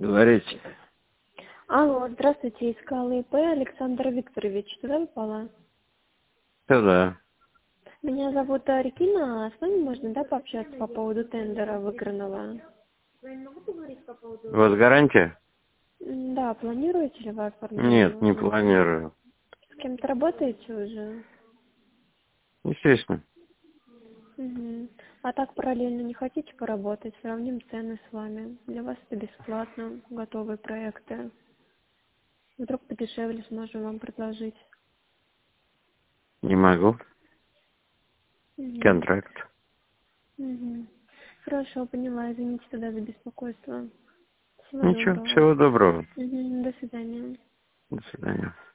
Говорите. Алло, здравствуйте, искала ИП Александр Викторович. Туда попала? Да. Меня зовут Регина, а с вами можно, да, пообщаться по поводу тендера выигранного? У вас гарантия? Да, планируете ли вы оформлять Нет, его? не планирую. С кем-то работаете уже? Естественно. Угу. А так параллельно не хотите поработать? Сравним цены с вами. Для вас это бесплатно, готовые проекты. Вдруг подешевле сможем вам предложить. Не могу. Угу. Контракт. Угу. Хорошо, поняла. Извините тогда за беспокойство. Всего Ничего, доброго. всего доброго. Угу. До свидания. До свидания.